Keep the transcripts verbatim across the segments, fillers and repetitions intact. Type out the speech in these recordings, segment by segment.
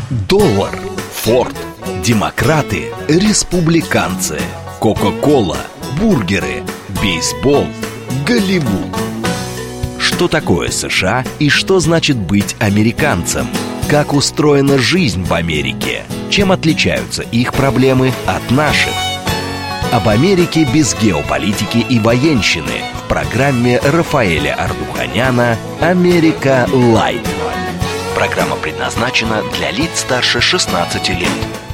Доллар, Форд, демократы, республиканцы, Кока-кола, бургеры, бейсбол, Голливуд. Что такое США и что значит быть американцем? Как устроена жизнь в Америке? Чем отличаются их проблемы от наших? Об Америке без геополитики и военщины в программе Рафаэля Ардуханяна «Америка Лайт». Программа предназначена для лиц старше шестнадцати лет.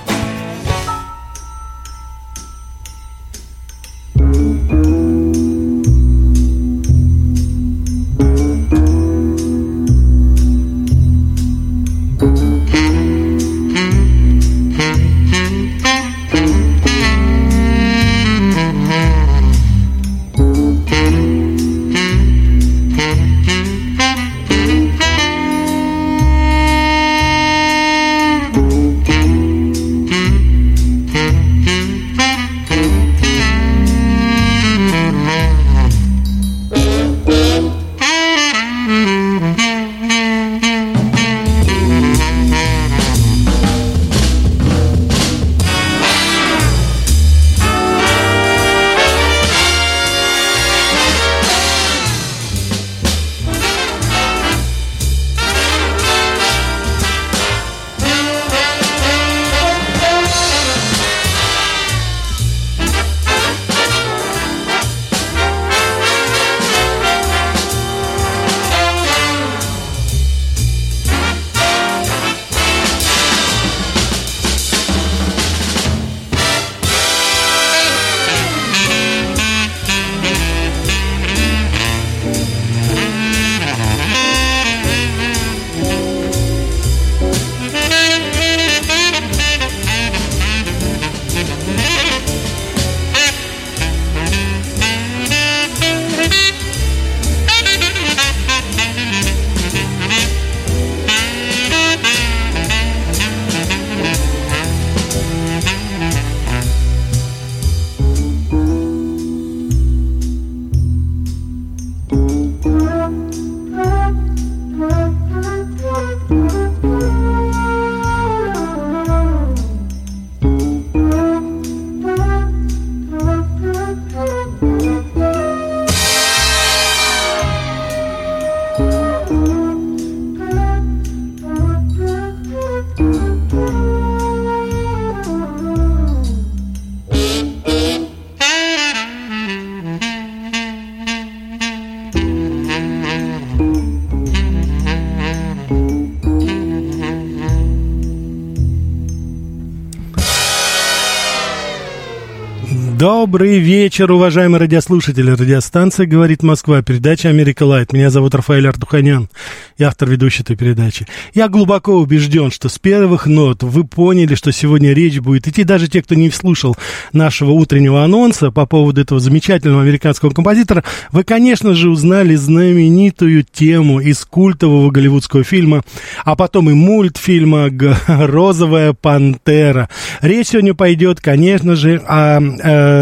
Добрый вечер, уважаемые радиослушатели. Радиостанция «Говорит Москва», передача «Америка Лайт». Меня зовут Рафаэль Ардуханян, я автор ведущей этой передачи. Я глубоко убежден, что с первых нот вы поняли, что сегодня речь будет идти, даже те, кто не слушал нашего утреннего анонса по поводу этого замечательного американского композитора, вы, конечно же, узнали знаменитую тему из культового голливудского фильма, а потом и мультфильма «Розовая пантера». Речь сегодня пойдет, конечно же, о... о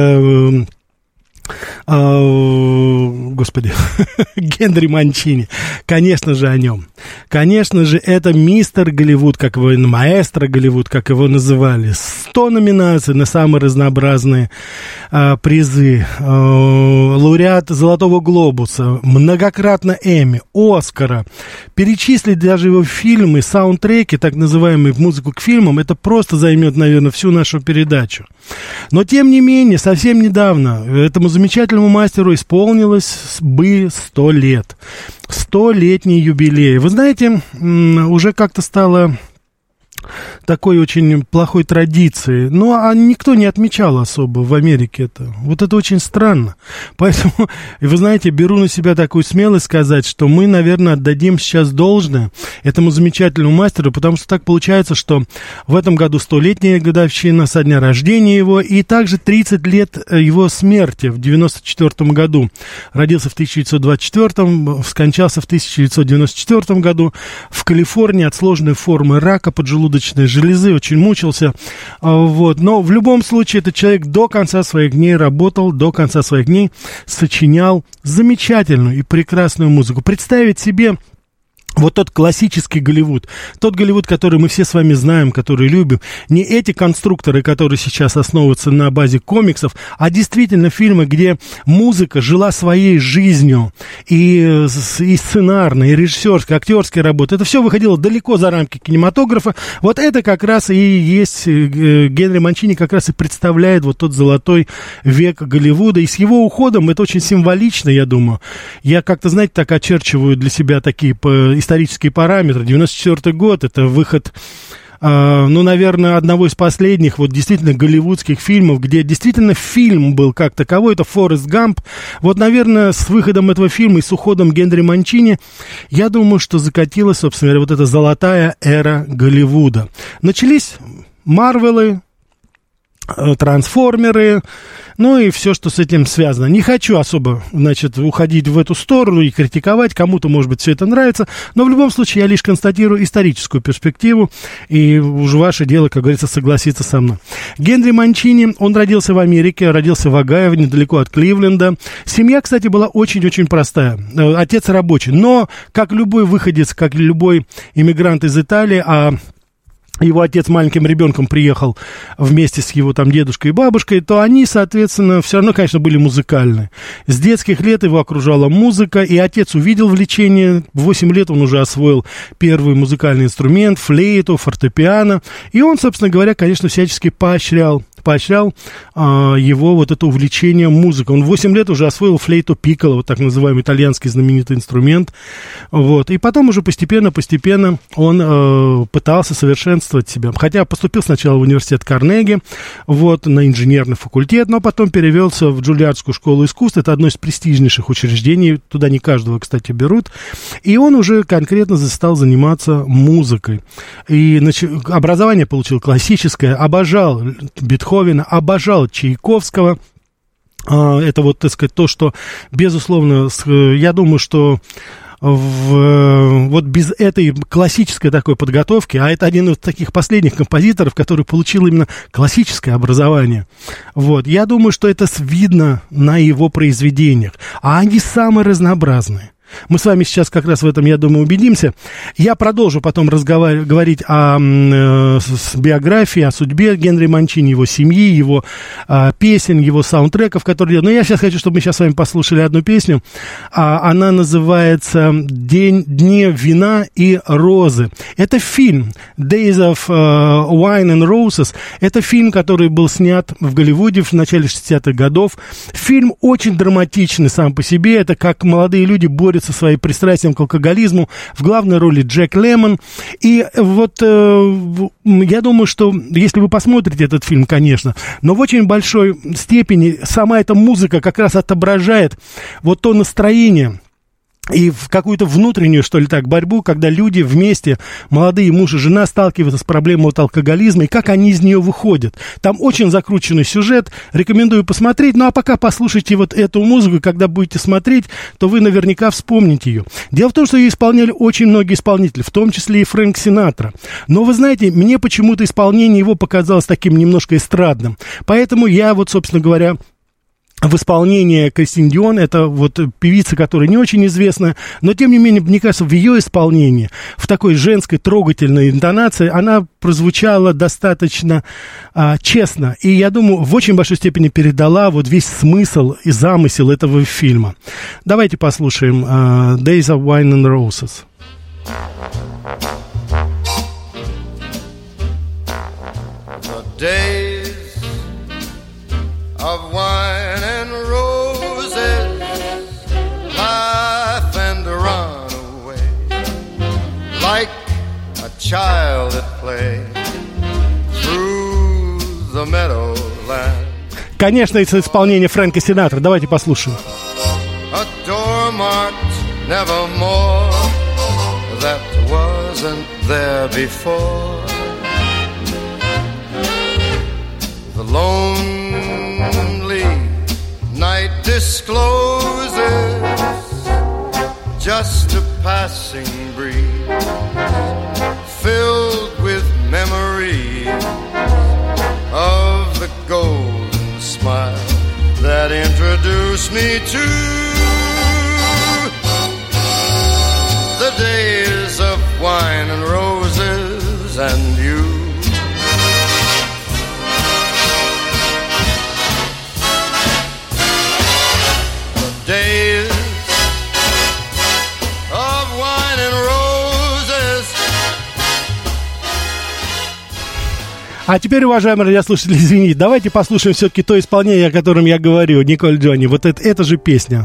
Господи, Генри Манчини. Конечно же, о нем. Конечно же, это мистер Голливуд, как его, маэстро Голливуд, как его называли. сто номинаций на самые разнообразные а, призы. А, лауреат Золотого Глобуса, многократно Эмми, Оскара. Перечислить даже его фильмы, саундтреки, так называемые, музыку к фильмам, это просто займет, наверное, всю нашу передачу. Но, тем не менее, совсем недавно этому замечательному мастеру исполнилось бы сто лет. Столетний юбилей. Вы знаете, уже как-то стало такой очень плохой традиции. Ну, а никто не отмечал особо в Америке это. Вот это очень странно. Поэтому, вы знаете, беру на себя такую смелость сказать, что мы, наверное, отдадим сейчас должное этому замечательному мастеру, потому что так получается, что в этом году столетняя годовщина со дня рождения его, и также тридцать лет его смерти в девяносто четвёртом году. Родился в тысяча девятьсот двадцать четвёртом, скончался в тысяча девятьсот девяносто четвёртом году в Калифорнии от сложной формы рака поджелудочной железы, очень мучился, вот, но в любом случае этот человек до конца своих дней работал, до конца своих дней сочинял замечательную и прекрасную музыку. Представить себе Вот тот классический Голливуд, тот Голливуд, который мы все с вами знаем, который любим, не эти конструкторы, которые сейчас основываются на базе комиксов, а действительно фильмы, где музыка жила своей жизнью, и, и сценарная, и режиссерская, актерская работа, это все выходило далеко за рамки кинематографа. Вот это как раз и есть, Генри Манчини как раз и представляет вот тот золотой век Голливуда, и с его уходом это очень символично, я думаю. Я как-то, знаете, так очерчиваю для себя такие исторические параметры. девяносто четвёртый год, это выход, э, ну, наверное, одного из последних вот действительно голливудских фильмов, где действительно фильм был как таковой, это «Форест Гамп». Вот, наверное, с выходом этого фильма и с уходом Генри Манчини, я думаю, что закатилась, собственно говоря, вот эта золотая эра Голливуда. Начались Марвелы, Трансформеры, ну и все, что с этим связано. Не хочу особо, значит, уходить в эту сторону и критиковать, кому-то, может быть, все это нравится, но в любом случае я лишь констатирую историческую перспективу, и уже ваше дело, как говорится, согласиться со мной. Генри Манчини, он родился в Америке, родился в Огайо, недалеко от Кливленда. Семья, кстати, была очень-очень простая. Отец рабочий, но, как любой выходец, как любой иммигрант из Италии, а его отец маленьким ребенком приехал вместе с его там дедушкой и бабушкой, то они, соответственно, все равно, конечно, были музыкальны. С детских лет его окружала музыка, и отец увидел влечение. В восемь лет он уже освоил первый музыкальный инструмент, флейту, фортепиано. И он, собственно говоря, конечно, всячески поощрял поощрял а, его вот это увлечение музыкой. Он в восемь лет уже освоил флейту пикколо, вот так называемый итальянский знаменитый инструмент. Вот. И потом уже постепенно-постепенно он а, пытался совершенствовать себя. Хотя поступил сначала в университет Карнеги, вот, на инженерный факультет, но потом перевелся в Джульярдскую школу искусств. Это одно из престижнейших учреждений. Туда не каждого, кстати, берут. И он уже конкретно стал заниматься музыкой. И нач... образование получил классическое, обожал Бетховена, обожал Чайковского. Это вот, так сказать, то, что, безусловно, я думаю, что в, вот без этой классической такой подготовки, а это один из таких последних композиторов, который получил именно классическое образование, вот, я думаю, что это видно на его произведениях, а они самые разнообразные. Мы с вами сейчас как раз в этом, я думаю, убедимся. Я продолжу потом разговар... говорить о э, с биографии, о судьбе Генри Манчини, его семьи, его э, песен, его саундтреков, которые... Но я сейчас хочу, чтобы мы сейчас с вами послушали одну песню. А, она называется «День, «Дни вина и розы». Это фильм «Days of uh, Wine and Roses». Это фильм, который был снят в Голливуде в начале шестидесятых годов. Фильм очень драматичный сам по себе. Это как молодые люди борются со своим пристрастием к алкоголизму. В главной роли Джек Лемон. И вот э, я думаю, что если вы посмотрите этот фильм, конечно, но в очень большой степени сама эта музыка как раз отображает вот то настроение и в какую-то внутреннюю, что ли так, борьбу, когда люди вместе, молодые муж и жена, сталкиваются с проблемой вот алкоголизма, и как они из нее выходят. Там очень закрученный сюжет, рекомендую посмотреть. Ну, а пока послушайте вот эту музыку, когда будете смотреть, то вы наверняка вспомните ее. Дело в том, что ее исполняли очень многие исполнители, в том числе и Фрэнк Синатра. Но, вы знаете, мне почему-то исполнение его показалось таким немножко эстрадным. Поэтому я вот, собственно говоря, в исполнении Кристин Дион, это вот певица, которая не очень известна, но, тем не менее, мне кажется, в ее исполнении, в такой женской трогательной интонации, она прозвучала достаточно а, честно. И, я думаю, в очень большой степени передала вот весь смысл и замысел этого фильма. Давайте послушаем а, «Days of Wine and Roses». The days of wine and roses, laugh and run away, like a child at play through the meadowland. Конечно, это исполнение Фрэнка Синатра. Давайте послушаем. A door marked nevermore, that wasn't there before. The lonely night discloses just a passing breeze, filled with memories of the golden smile that introduced me to the days and you. The days of wine and roses. А теперь, уважаемые радиослушатели, извините, давайте послушаем все-таки то исполнение, о котором я говорю, Николь Джонни. Вот это, это же песня.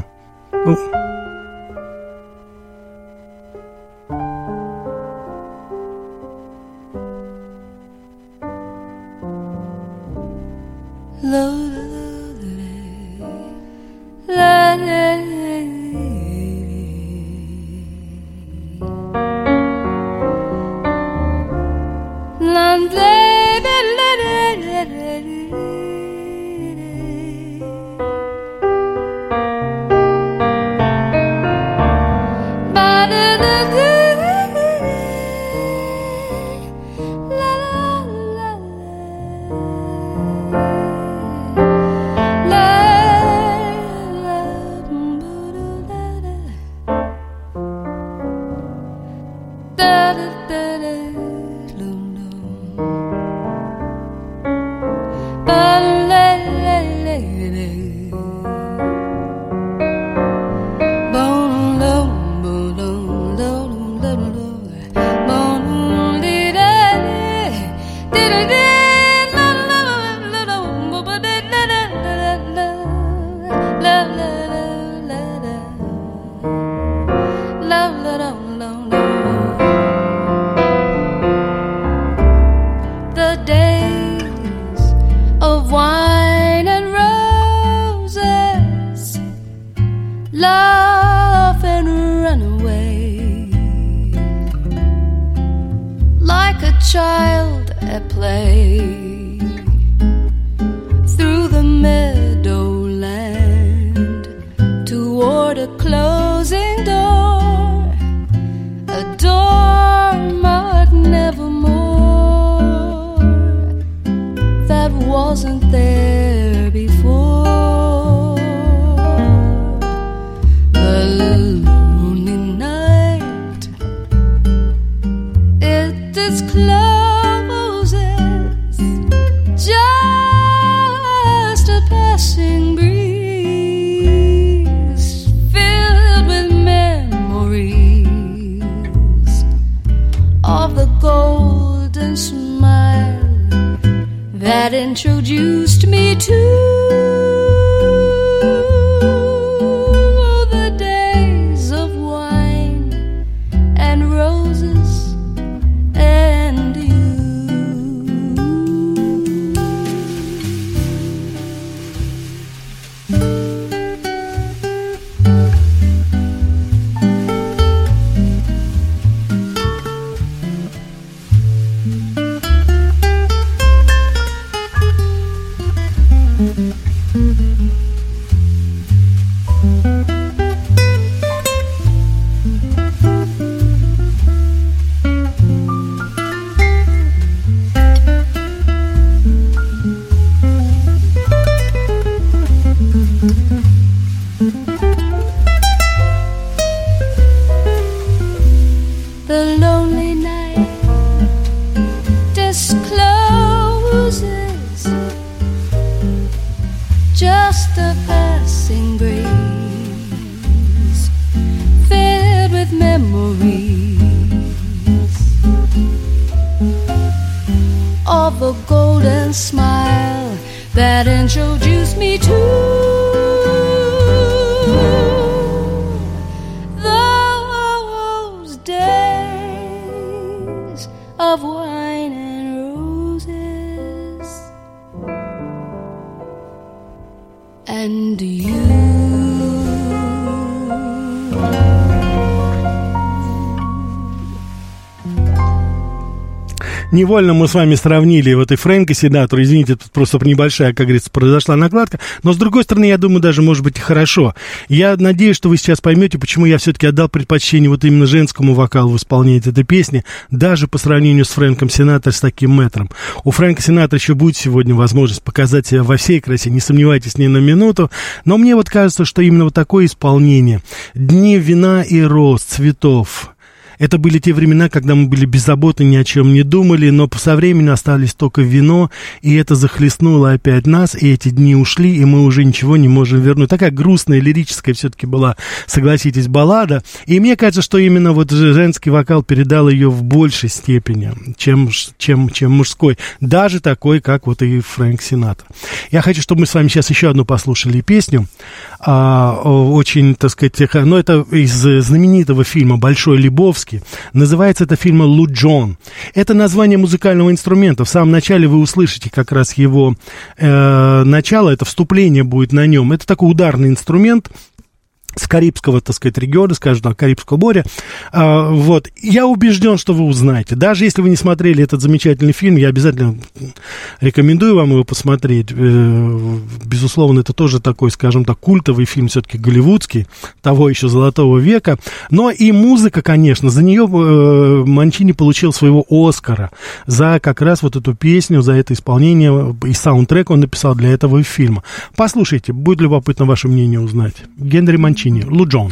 Child at play through the meadowland toward a closing door, a door marked nevermore that wasn't there before. The lonely night, it is close. Just a passing breeze filled with memories of the golden smile that introduced me to the days of wine and roses and you. The lonely night discloses just a passing breeze filled with memories of a golden smile that introduced me to of wine and roses and you. Невольно мы с вами сравнили вот и Фрэнка Синатра, извините, тут просто небольшая, как говорится, произошла накладка, но с другой стороны, я думаю, даже может быть и хорошо. Я надеюсь, что вы сейчас поймете, почему я все-таки отдал предпочтение вот именно женскому вокалу в исполнении этой песни, даже по сравнению с Фрэнком Синатра, с таким мэтром. У Фрэнка Синатра еще будет сегодня возможность показать себя во всей красе, не сомневайтесь ни на минуту, но мне вот кажется, что именно вот такое исполнение, дни вина и роз, цветов, Это были те времена, когда мы были беззаботны, ни о чем не думали, но со временем остались только вино, и это захлестнуло опять нас, и эти дни ушли, и мы уже ничего не можем вернуть. Такая грустная, лирическая все-таки была, согласитесь, баллада. И мне кажется, что именно вот женский вокал передал ее в большей степени, чем, чем, чем мужской. Даже такой, как вот и Фрэнк Синатра. Я хочу, чтобы мы с вами сейчас еще одну послушали песню. А, очень, так сказать, ну, это из знаменитого фильма «Большой Лебовский». Называется это фильм «Лу Джон». Это название музыкального инструмента. В самом начале вы услышите как раз его э, начало, это вступление будет на нем. Это такой ударный инструмент с Карибского, так сказать, региона, скажем так, Карибского моря. А, вот. Я убежден, что вы узнаете. Даже если вы не смотрели этот замечательный фильм, я обязательно рекомендую вам его посмотреть. Безусловно, это тоже такой, скажем так, культовый фильм, все-таки голливудский, того еще золотого века. Но и музыка, конечно, за нее Манчини получил своего Оскара. За как раз вот эту песню, за это исполнение, и саундтрек он написал для этого фильма. Послушайте, будет любопытно ваше мнение узнать. Генри Манчини, Лу Джон.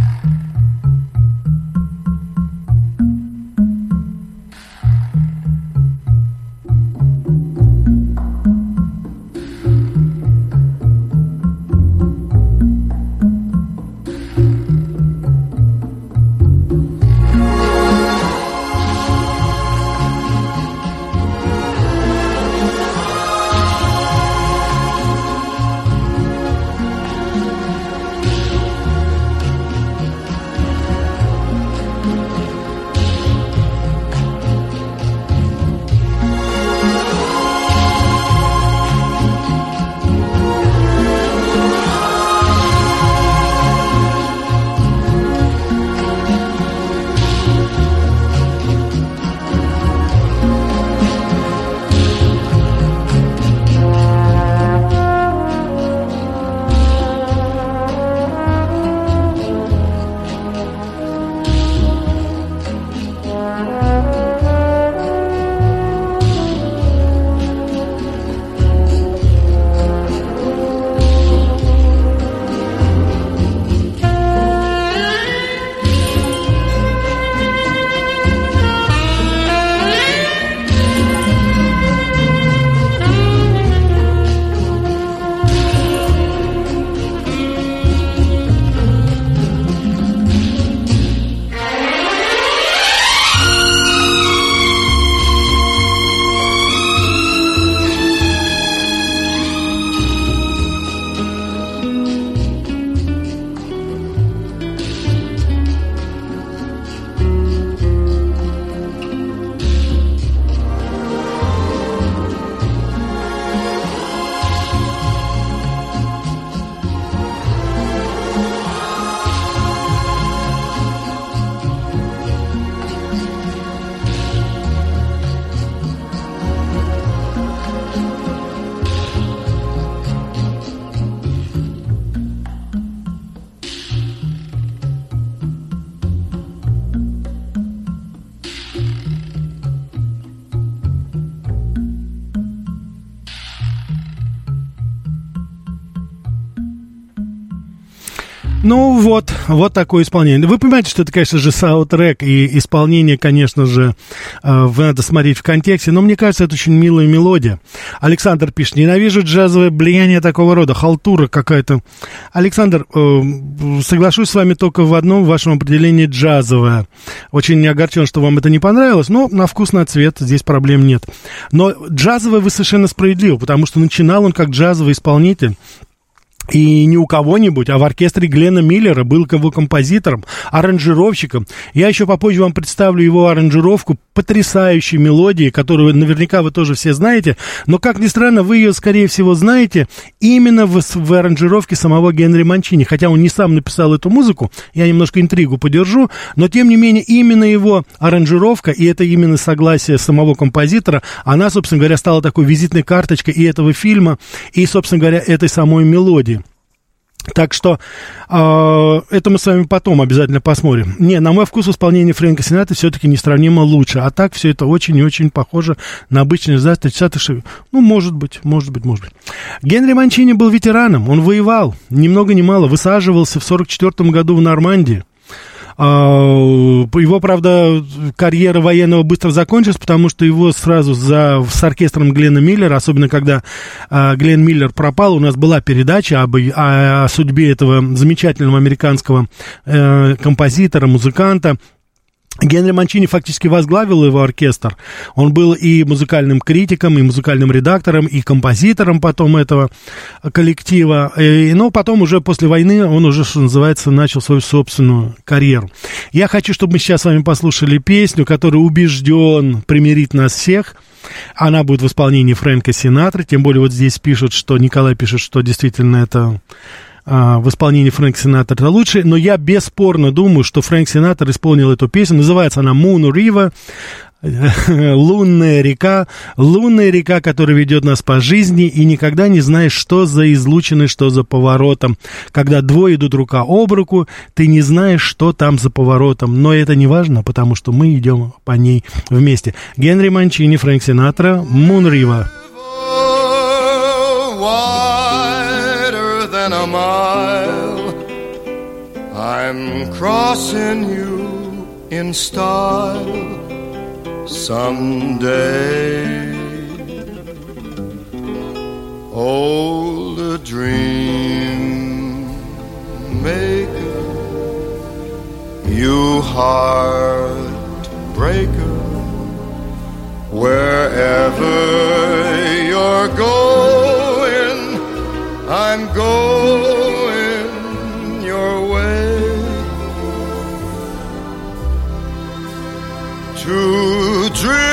Ну вот, вот такое исполнение. Вы понимаете, что это, конечно же, саундтрек, и исполнение, конечно же, э, надо смотреть в контексте, но мне кажется, это очень милая мелодия. Александр пишет: ненавижу джазовое влияние такого рода, халтура какая-то. Александр, э, соглашусь с вами только в одном, в вашем определении джазовое. Очень не огорчен, что вам это не понравилось, но на вкус, на цвет здесь проблем нет. Но джазовое вы совершенно справедливо, потому что начинал он как джазовый исполнитель. И не у кого-нибудь, а в оркестре Гленна Миллера, был его композитором, аранжировщиком. Я еще попозже вам представлю его аранжировку потрясающей мелодии, которую наверняка вы тоже все знаете, но, как ни странно, вы ее, скорее всего, знаете именно в, в аранжировке самого Генри Манчини. Хотя он не сам написал эту музыку, я немножко интригу подержу, но, тем не менее, именно его аранжировка, и это именно согласие самого композитора, она, собственно говоря, стала такой визитной карточкой и этого фильма, и, собственно говоря, этой самой мелодии. Так что э, это мы с вами потом обязательно посмотрим. Не, на мой вкус исполнение Фрэнка Синатры все-таки несравнимо лучше. А так все это очень и очень похоже на обычный джаз тридцатых шестидесятых. Ну, может быть, может быть, может быть. Генри Манчини был ветераном, он воевал, ни много ни мало, высаживался в сорок четвёртом году в Нормандии. Его, правда, карьера военного быстро закончилась, потому что его сразу за, с оркестром Гленна Миллера, особенно когда Глен Миллер пропал, у нас была передача об, о, о судьбе этого замечательного американского э, композитора, музыканта. Генри Манчини фактически возглавил его оркестр. Он был и музыкальным критиком, и музыкальным редактором, и композитором потом этого коллектива. И, но потом уже после войны он уже, что называется, начал свою собственную карьеру. Я хочу, чтобы мы сейчас с вами послушали песню, которая, убежден, примирит нас всех. Она будет в исполнении Фрэнка Синатры. Тем более вот здесь пишут, что Николай пишет, что действительно это... в исполнении Фрэнка Синатра это лучше, но я бесспорно думаю, что Фрэнк Синатра исполнил эту песню. Называется она «Moon River», лунная река, лунная река, которая ведет нас по жизни, и никогда не знаешь, что за излучиной, что за поворотом. Когда двое идут рука об руку, ты не знаешь, что там за поворотом, но это не важно, потому что мы идем по ней вместе. Генри Манчини, Фрэнк Синатра, «Moon River». Than a mile, I'm crossing you in style someday. Old dream maker, you heartbreaker, wherever you're going, I'm going your way. Two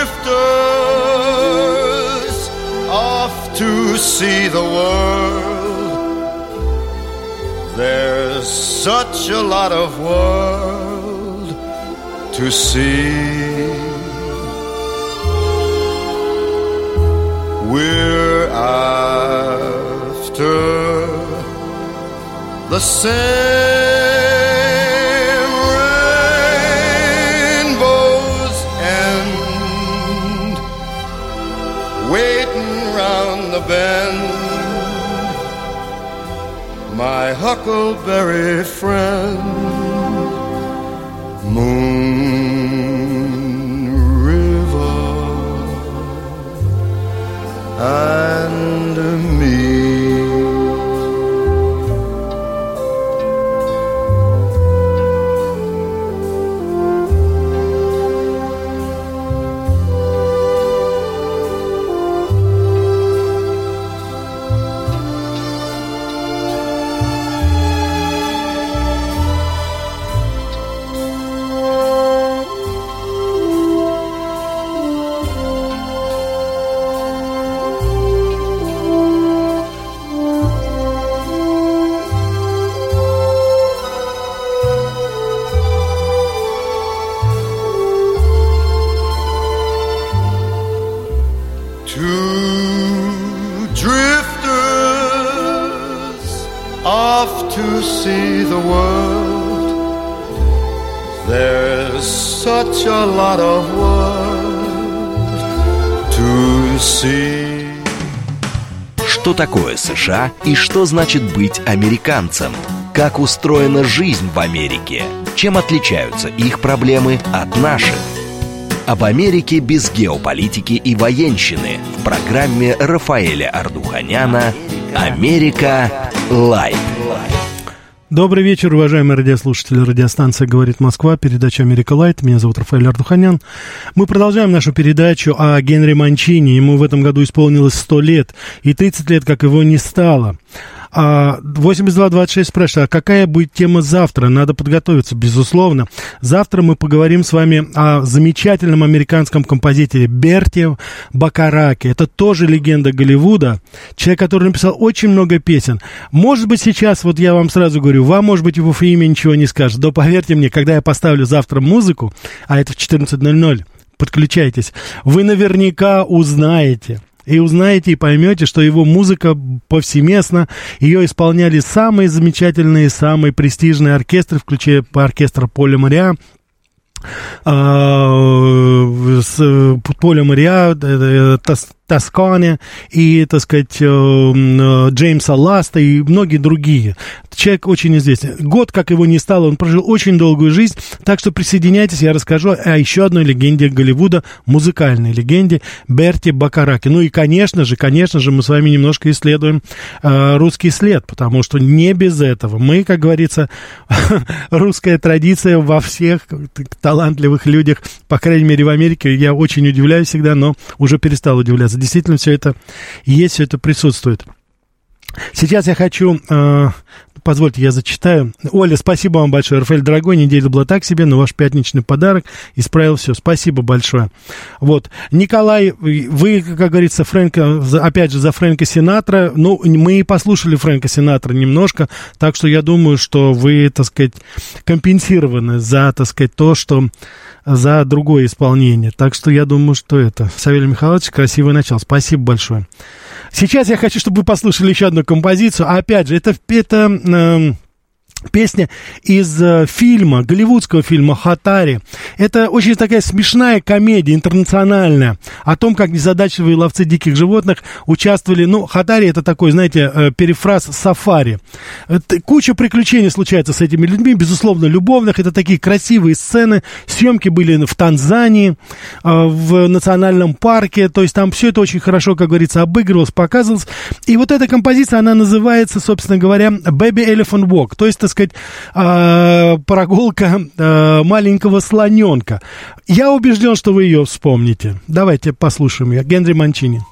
drifters off to see the world. There's such a lot of world to see. We're after the same rainbow's end, waiting round the bend, my huckleberry friend, Moon River and me. See the world. There's such a lot of world to see. Что такое США и что значит быть американцем? Как устроена жизнь в Америке? Чем отличаются их проблемы от наших? Об Америке без геополитики и военщины в программе Рафаэля Ардуханяна «Америка Лайв». Добрый вечер, уважаемые радиослушатели. Радиостанция «Говорит Москва», передача «Америка Лайт». Меня зовут Рафаэль Ардуханян. Мы продолжаем нашу передачу о Генри Манчини. Ему в этом году исполнилось сто лет, и тридцать лет, как его не стало. восемьдесят два двадцать шесть спрашивает, а какая будет тема завтра? Надо подготовиться, безусловно. Завтра мы поговорим с вами о замечательном американском композиторе Берти Бакараке. Это тоже легенда Голливуда. Человек, который написал очень много песен. Может быть, сейчас, вот я вам сразу говорю, вам, может быть, его имя ничего не скажет. Но поверьте мне, когда я поставлю завтра музыку, а это в четырнадцать ноль ноль, подключайтесь, вы наверняка узнаете. И узнаете и поймете, что его музыка повсеместна. Ее исполняли самые замечательные, самые престижные оркестры, включая оркестр Поля Мориа. С Поля Мориа, Тоскане, и, так сказать, Джеймса Ласта и многие другие. Человек очень известен. Год, как его не стало, он прожил очень долгую жизнь, так что присоединяйтесь, я расскажу о еще одной легенде Голливуда, музыкальной легенде Берти Бакараки. Ну и, конечно же, конечно же, мы с вами немножко исследуем э, русский след, потому что не без этого. Мы, как говорится, русская традиция во всех талантливых людях, по крайней мере, в Америке. Я очень удивляюсь всегда, но уже перестал удивляться. Действительно, все это есть, все это присутствует. Сейчас я хочу... Э, позвольте, я зачитаю. Оля, спасибо вам большое. Рафаэль, дорогой, неделя была так себе, но ваш пятничный подарок исправил все. Спасибо большое. Вот. Николай, вы, как говорится, Фрэнка, опять же, за Фрэнка Синатра. Ну, мы и послушали Фрэнка Синатра немножко, так что я думаю, что вы, так сказать, компенсированы за, так сказать, то, что... за другое исполнение. Так что я думаю, что это... Савелий Михайлович, красивое начало. Спасибо большое. Сейчас я хочу, чтобы вы послушали еще одну композицию. А опять же, это... это э, песня из э, фильма, голливудского фильма «Хатари». Это очень такая смешная комедия, интернациональная, о том, как незадачливые ловцы диких животных участвовали. Ну, «Хатари» — это такой, знаете, э, перефраз «сафари». Это, куча приключений случается с этими людьми, безусловно, любовных. Это такие красивые сцены. Съемки были в Танзании, э, в национальном парке. То есть там все это очень хорошо, как говорится, обыгрывалось, показывалось. И вот эта композиция, она называется, собственно говоря, «Baby Elephant Walk». То есть, так сказать, э, прогулка э, маленького слоненка. Я убежден, что вы ее вспомните. Давайте послушаем ее. Генри Манчини.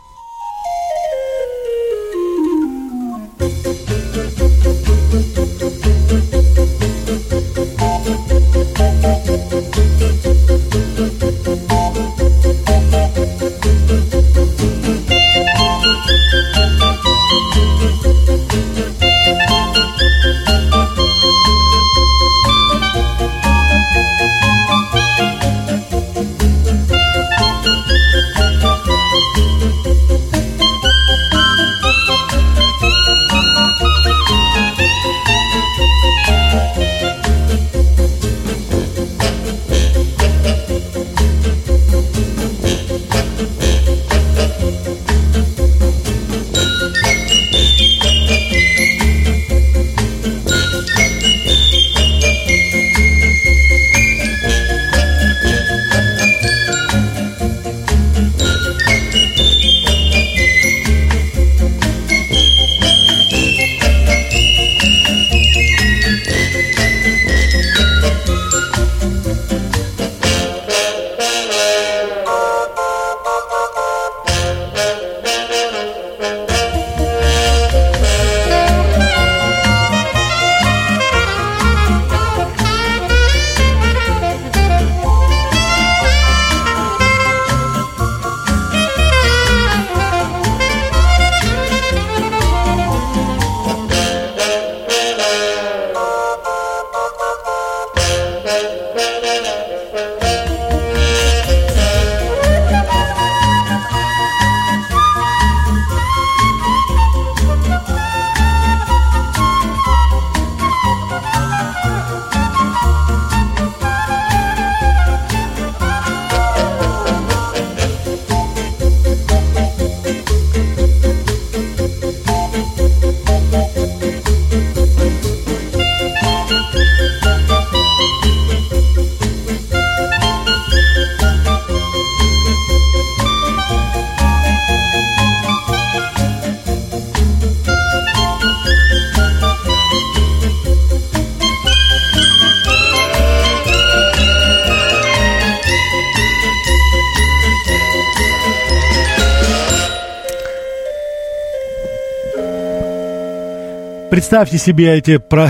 Представьте себе эти про,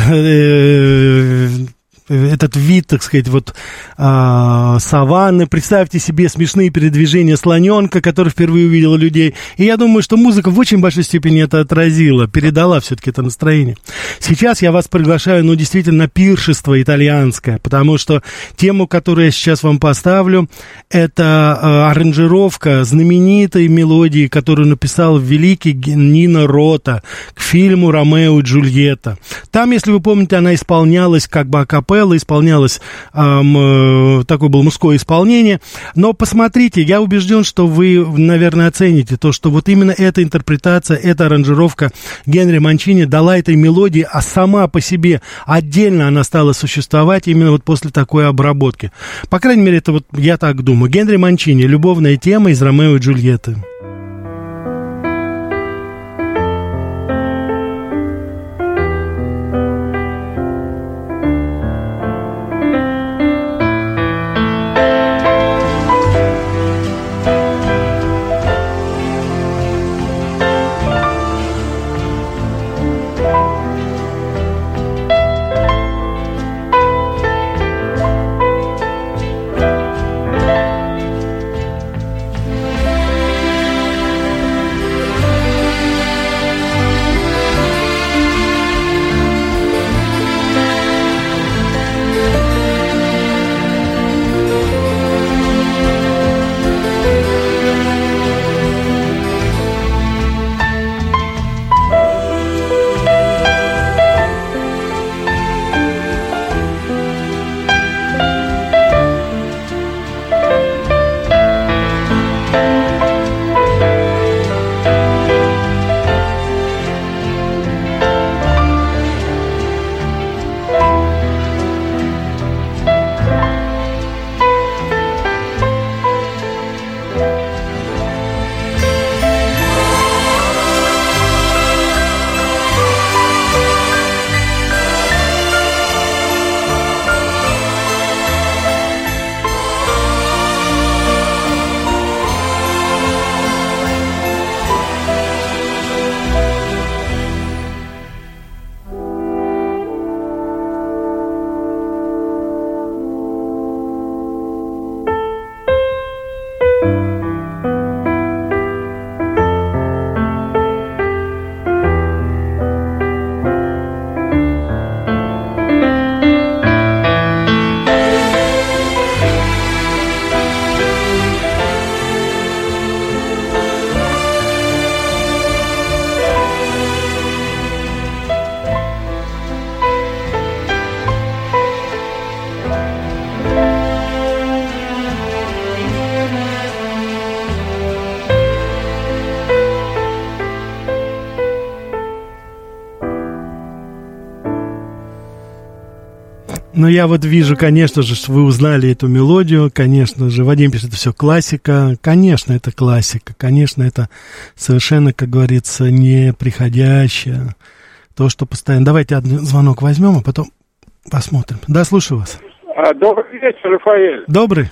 э, этот вид, так сказать, вот э, саванны. Представьте себе смешные передвижения слоненка, который впервые увидел людей. И я думаю, что музыка в очень большой степени это отразила, передала все-таки это настроение. Сейчас я вас приглашаю, ну, действительно, на пиршество итальянское, потому что тему, которую я сейчас вам поставлю, это э, аранжировка знаменитой мелодии, которую написал великий Нино Рота к фильму «Ромео и Джульетта». Там, если вы помните, она исполнялась как бы акапелла, капелла исполнялась, эм, такое было мужское исполнение. Но посмотрите, я убежден, что вы, наверное, оцените то, что вот именно эта интерпретация, эта аранжировка Генри Манчини дала этой мелодии, а сама по себе отдельно она стала существовать именно вот после такой обработки. По крайней мере, это вот я так думаю. Генри Манчини, любовная тема из «Ромео и Джульетты». Но я вот вижу, конечно же, что вы узнали эту мелодию, конечно же, Вадим пишет, это все классика, конечно, это классика, конечно, это совершенно, как говорится, неприходящее, то, что постоянно... Давайте один звонок возьмем, а потом посмотрим. Да, слушаю вас. Добрый вечер, Рафаэль. Добрый.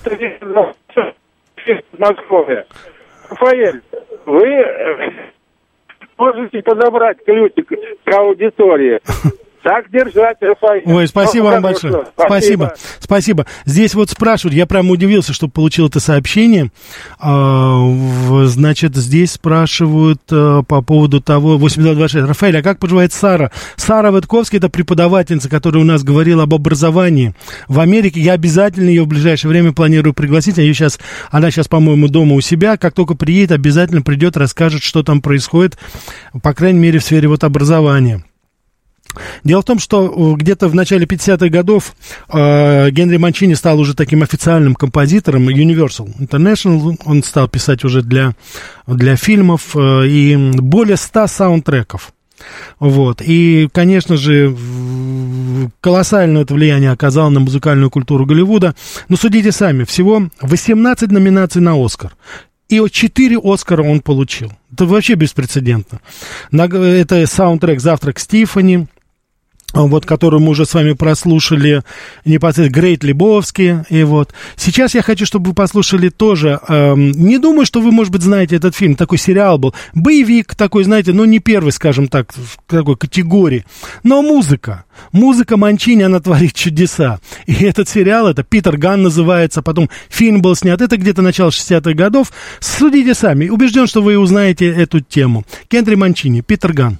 Москве. Рафаэль, вы можете подобрать ключик к аудитории. Так держать, Рафаэль. Ой, спасибо вам большое. Спасибо. Спасибо. Здесь вот спрашивают, я прям удивился, что получил это сообщение. Значит, здесь спрашивают по поводу того, восемь два два шесть. Рафаэль, а как поживает Сара? Сара Витковская, это преподавательница, которая у нас говорила об образовании в Америке. Я обязательно ее в ближайшее время планирую пригласить. Ее сейчас, она сейчас, по-моему, дома у себя. Как только приедет, обязательно придет, расскажет, что там происходит, по крайней мере, в сфере вот образования. Дело в том, что где-то в начале пятидесятых годов э, Генри Манчини стал уже таким официальным композитором Universal International. Он стал писать уже для, для фильмов э, и более ста саундтреков. Вот. И, конечно же, колоссальное это влияние оказало на музыкальную культуру Голливуда. Но судите сами, всего восемнадцать номинаций на «Оскар». И четыре «Оскара» он получил. Это вообще беспрецедентно. Это саундтрек «Завтрак с Тиффани», вот, которую мы уже с вами прослушали, непосредственно Грейт Лебовски, и вот. Сейчас я хочу, чтобы вы послушали тоже, эм, не думаю, что вы, может быть, знаете этот фильм, такой сериал был, боевик такой, знаете, но не первый, скажем так, в такой категории, но музыка, музыка Манчини, она творит чудеса, и этот сериал, это «Питер Ган» называется, потом фильм был снят, это где-то начало шестидесятых годов, судите сами, убежден, что вы узнаете эту тему. Генри Манчини, «Питер Ган».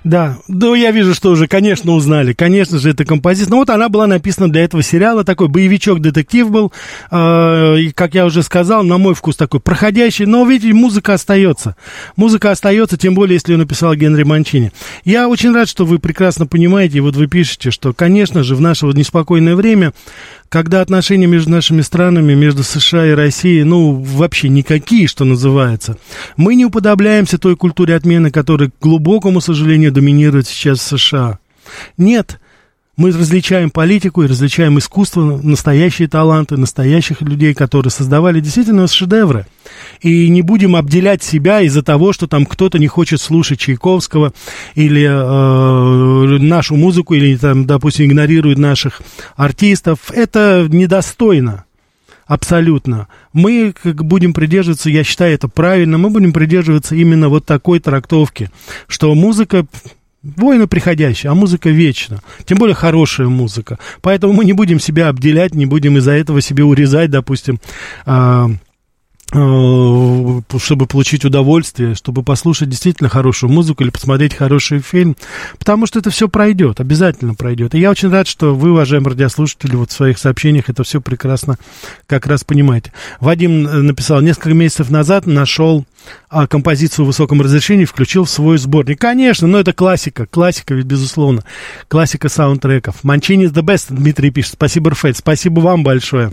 Да, да, я вижу, что уже, конечно, узнали. Конечно же, это композиция. Ну, вот она была написана для этого сериала. Такой боевичок-детектив был. Э, и, как я уже сказал, на мой вкус такой проходящий. Но, видите, музыка остается. Музыка остается, тем более, если ее написал Генри Манчини. Я очень рад, что вы прекрасно понимаете, и вот вы пишете, что, конечно же, в наше вот неспокойное время, когда отношения между нашими странами, между США и Россией, ну, вообще никакие, что называется, мы не уподобляемся той культуре отмены, которая, к глубокому сожалению, доминирует сейчас в США. Нет, мы различаем политику и различаем искусство, настоящие таланты, настоящих людей, которые создавали действительно шедевры. И не будем обделять себя из-за того, что там кто-то не хочет слушать Чайковского или э, нашу музыку, или, там, допустим, игнорирует наших артистов. Это недостойно. Абсолютно. Мы как будем придерживаться, я считаю это правильно, мы будем придерживаться именно вот такой трактовки, что музыка... Войны приходящие, а музыка вечна. Тем более хорошая музыка. Поэтому мы не будем себя обделять, не будем из-за этого себе урезать, допустим, а, а, чтобы получить удовольствие, чтобы послушать действительно хорошую музыку или посмотреть хороший фильм. Потому что это все пройдет, обязательно пройдет. И я очень рад, что вы, уважаемые радиослушатели, вот в своих сообщениях это все прекрасно как раз понимаете. Вадим написал, несколько месяцев назад нашел а композицию в высоком разрешении, включил в свой сборник. Конечно, но это классика, классика ведь, безусловно, классика саундтреков. Манчини is the best, Дмитрий пишет. Спасибо, Рфейт, спасибо вам большое.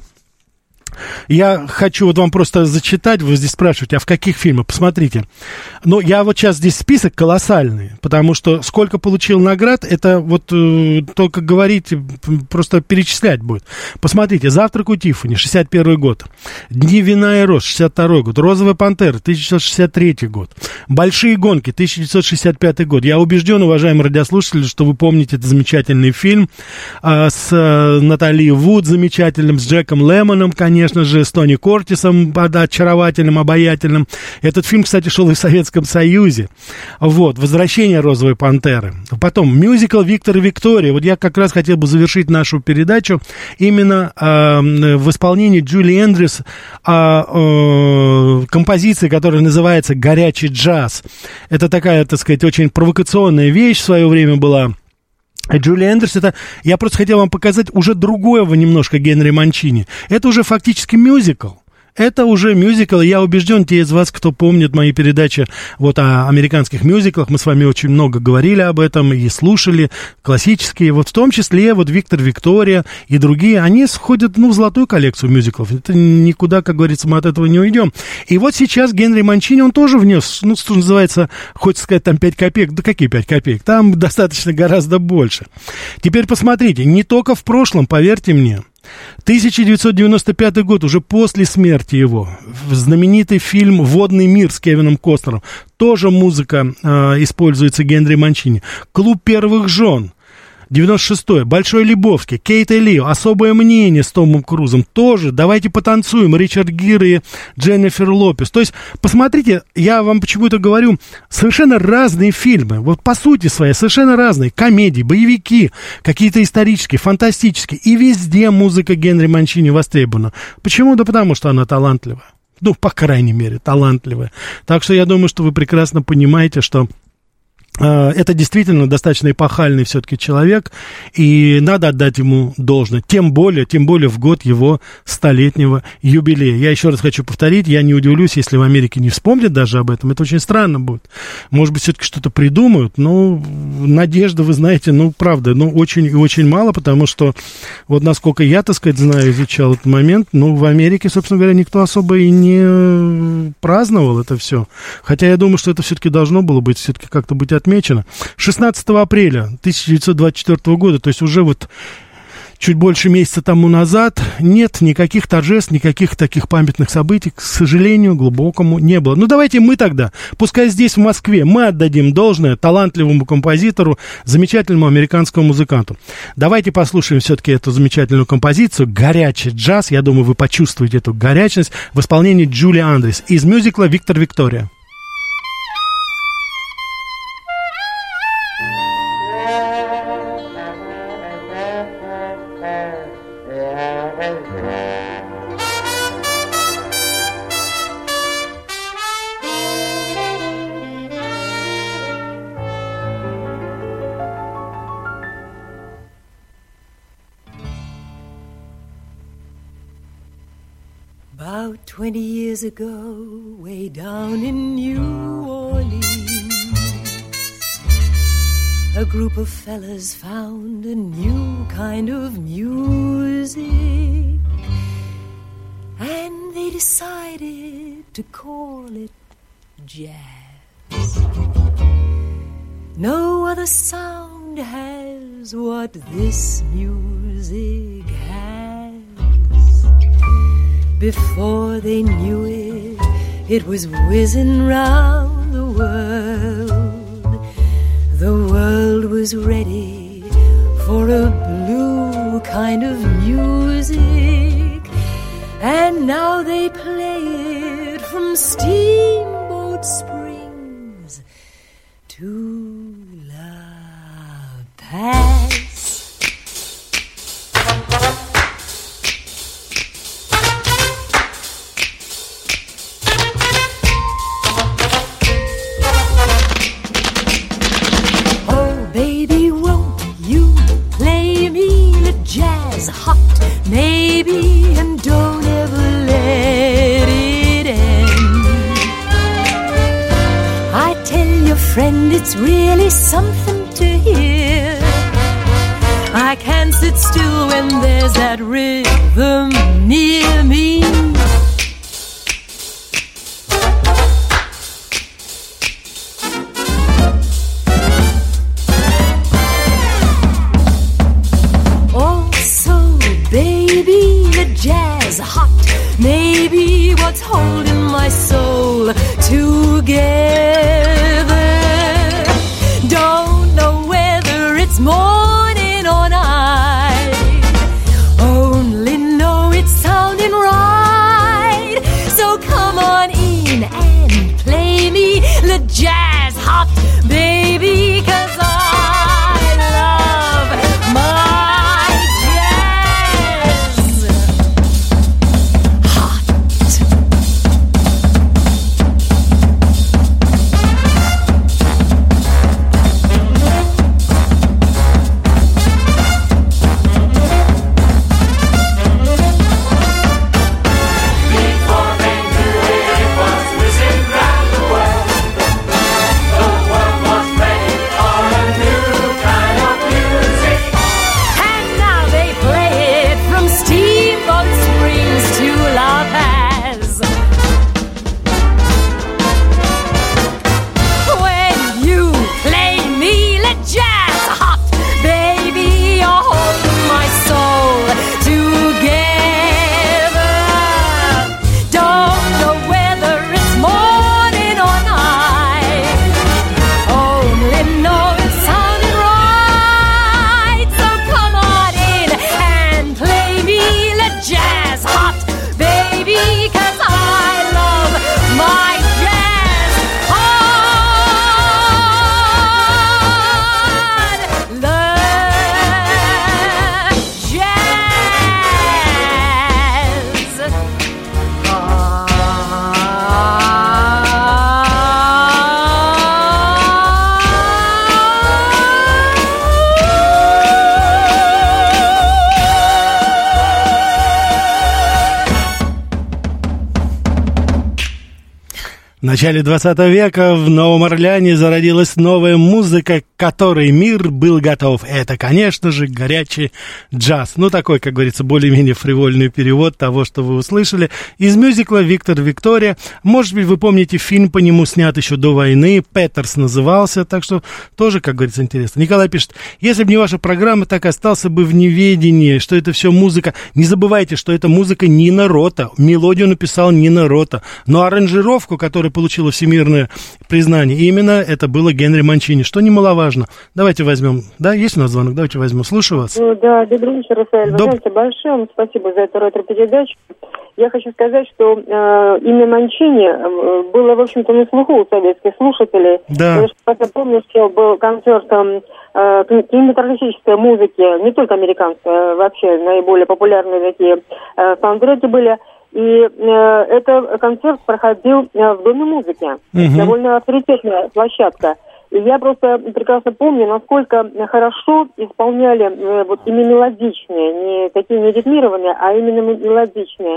Я хочу вот вам просто зачитать, вы здесь спрашиваете, а в каких фильмах? Посмотрите. Ну, я вот сейчас здесь список колоссальный, потому что сколько получил наград, это вот э, только говорить, просто перечислять будет. Посмотрите, «Завтрак у Тиффани», шестьдесят первый год, «Дни вина и роз», шестьдесят второй год, «Розовая пантера», тысяча девятьсот шестьдесят третий год, «Большие гонки», тысяча девятьсот шестьдесят пятый год. Я убежден, уважаемые радиослушатели, что вы помните этот замечательный фильм э, с э, Натали Вуд замечательным, с Джеком Лемоном, конечно. Конечно же, с Тони Кортисом, очаровательным, обаятельным. Этот фильм, кстати, шел и в Советском Союзе. Вот, «Возвращение розовой пантеры». Потом мюзикл «Виктор и Виктория». Вот я как раз хотел бы завершить нашу передачу именно э, в исполнении Джули Эндрюс э, э, композиции, которая называется «Горячий джаз». Это такая, так сказать, очень провокационная вещь в свое время была. Джули Эндрюс, это, я просто хотел вам показать уже другого немножко Генри Манчини. Это уже фактически мюзикл. Это уже мюзикл, и я убежден, те из вас, кто помнит мои передачи вот о американских мюзиклах, мы с вами очень много говорили об этом и слушали, классические, вот в том числе вот «Виктор, Виктория» и другие, они входят, ну, в золотую коллекцию мюзиклов, это никуда, как говорится, мы от этого не уйдем. И вот сейчас Генри Манчини, он тоже внес, ну, что называется, хочется сказать, там пять копеек, да какие пять копеек, там достаточно гораздо больше. Теперь посмотрите, не только в прошлом, поверьте мне, тысяча девятьсот девяносто пятый год, уже после смерти его, знаменитый фильм «Водный мир» с Кевином Костнером, тоже музыка э, используется Генри Манчини. «Клуб первых жен», девяносто шестой, «Большой Лебовски», Кейт и Лио, «Особое мнение» с Томом Крузом, тоже «Давайте потанцуем», Ричард Гир и Дженнифер Лопес. То есть, посмотрите, я вам почему-то говорю, совершенно разные фильмы, вот по сути своей, совершенно разные, комедии, боевики, какие-то исторические, фантастические, и везде музыка Генри Манчини востребована. Почему? Да потому что она талантливая. Ну, по крайней мере, талантливая. Так что я думаю, что вы прекрасно понимаете, что это действительно достаточно эпохальный все-таки человек, и надо отдать ему должное. Тем более, тем более в год его столетнего юбилея. Я еще раз хочу повторить, я не удивлюсь, если в Америке не вспомнят даже об этом. Это очень странно будет. Может быть, все-таки что-то придумают, но надежда, вы знаете, ну, правда, ну, очень и очень мало, потому что, вот насколько я, так сказать, знаю, изучал этот момент, ну, в Америке, собственно говоря, никто особо и не праздновал это все. Хотя я думаю, что это все-таки должно было быть, все-таки как-то быть отмечено. Отмечено. шестнадцатого апреля тысяча девятьсот двадцать четвёртого года, то есть уже вот чуть больше месяца тому назад, нет никаких торжеств, никаких таких памятных событий, к сожалению, глубокому не было. Ну, давайте мы тогда, пускай здесь, в Москве, мы отдадим должное талантливому композитору, замечательному американскому музыканту. Давайте послушаем все-таки эту замечательную композицию «Горячий джаз». Я думаю, вы почувствуете эту горячность в исполнении Джули Эндрюс из мюзикла «Виктор, Виктория». About twenty years ago, way down in New Orleans, a group of fellas found a new kind of music, and they decided to call it jazz. No other sound has what this music has. Before they knew it, it was whizzing round the world. The world was ready for a blue kind of music, and now they play it from Steamboat Springs to La Paz. Baby, won't you play me the jazz hot, maybe, and don't ever let it end. I tell your friend it's really something to hear. I can't sit still when there's that rhythm near me. Jazz hot, maybe what's holding my soul together. Don't know whether it's morning or night, only know it's sounding right. So come on in and play me the jazz hot, baby, 'cause I love my В начале двадцатого века в Новом Орлеане зародилась новая музыка, к которой мир был готов. Это, конечно же, горячий джаз. Ну, такой, как говорится, более-менее фривольный перевод того, что вы услышали. Из мюзикла «Виктор Виктория». Может быть, вы помните, фильм по нему снят еще до войны. «Петерс» назывался, так что тоже, как говорится, интересно. Николай пишет: если бы не ваша программа, так остался бы в неведении, что это все музыка. Не забывайте, что это музыка Нино Рота. Мелодию написал Нино Рота. Но аранжировку, которая получила всемирное признание, именно это было Генри Манчини, что немаловажно. Давайте возьмем, да, есть у нас звонок? Давайте возьмем, слушаю вас. Ну, да, добрый вечер, Рафаэль. Доб... Вы знаете, большое вам спасибо за эту ретро-передачу. Я хочу сказать, что э, имя Манчини э, было, в общем-то, на слуху у советских слушателей. Да. Я помню, что был концерт э, кинематографической музыки, не только американской, а вообще наиболее популярные такие э, саундтреки были. И э, этот концерт проходил э, в Доме музыки. Угу. Довольно авторитетная площадка. И я просто прекрасно помню, насколько хорошо исполняли э, вот именно мелодичные, не такие не ритмированные, а именно мелодичные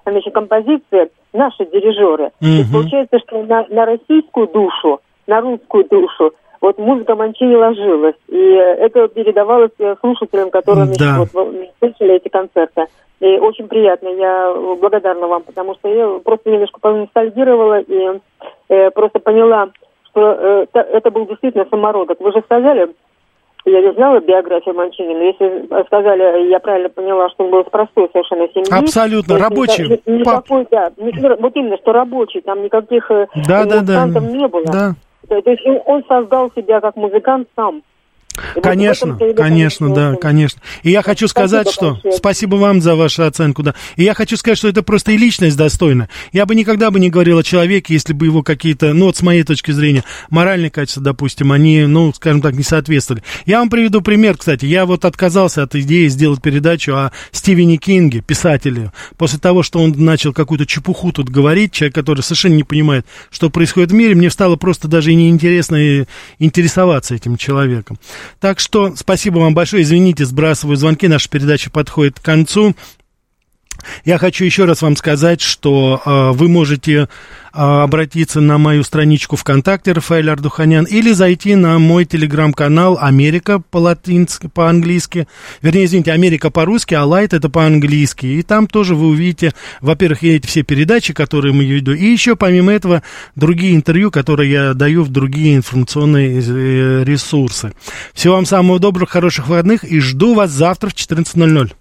прекрасные очень композиции наши дирижеры. Мгм. То есть получается, что на, на российскую душу, на русскую душу вот музыка Манчини ложилась. И это передавалось э, слушателям, которые значит, Да. вот, в- слушали эти концерты. И очень приятно, я благодарна вам, потому что я просто немножко поностальгировала и э, просто поняла, что э, та- это был действительно самородок. Вы же сказали, я не знала биографию Манчини, но если сказали, я правильно поняла, что он был из простой совершенно семьи. Абсолютно, то есть рабочий. ни- ни- Никакой, да, ни- вот именно, что рабочий, там никаких э, Да, да, да. музыкантов не было. Да. То, то есть он, он создал себя как музыкант сам. И вот в Конечно, этом-то и конечно, да, очень- конечно. И я хочу сказать, Спасибо что... большое. Спасибо вам за вашу оценку, да. И я хочу сказать, что это просто и личность достойна. Я бы никогда бы не говорил о человеке, если бы его какие-то, ну вот с моей точки зрения, моральные качества, допустим, они, ну, скажем так, не соответствовали. Я вам приведу пример, кстати. Я вот отказался от идеи сделать передачу о Стивене Кинге, писателе, после того, что он начал какую-то чепуху тут говорить, человек, который совершенно не понимает, что происходит в мире, мне стало просто даже и неинтересно и интересоваться этим человеком. Так что спасибо вам большое. Извините, сбрасываю звонки. Наша передача подходит к концу. Я хочу еще раз вам сказать, что э, вы можете э, обратиться на мою страничку ВКонтакте Рафаэль Ардуханян или зайти на мой телеграм-канал «Америка» по-латински, по-английски. Вернее, извините, «Америка» по-русски, а «Лайт» это по-английски. И там тоже вы увидите, во-первых, эти все передачи, которые мы ведем, и еще помимо этого другие интервью, которые я даю в другие информационные э, ресурсы. Всего вам самого доброго, хороших выходных и жду вас завтра в четырнадцать ноль ноль.